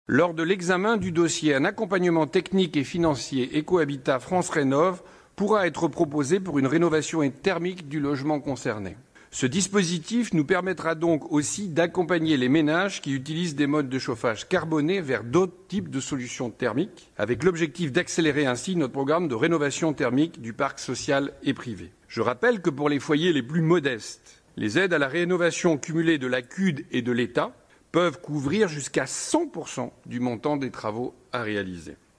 Lors de l'examen du dossier, un accompagnement technique et financier Ecohabitat France Rénov' pourra être proposé pour une rénovation thermique du logement concerné. Ce dispositif nous permettra donc aussi d'accompagner les ménages qui utilisent des modes de chauffage carbonés vers d'autres types de solutions thermiques, avec l'objectif d'accélérer ainsi notre programme de rénovation thermique du parc social et privé. Je rappelle que pour les foyers les plus modestes, les aides à la rénovation cumulées de la CUD et de l'État peuvent couvrir jusqu'à 100% du montant des travaux à réaliser.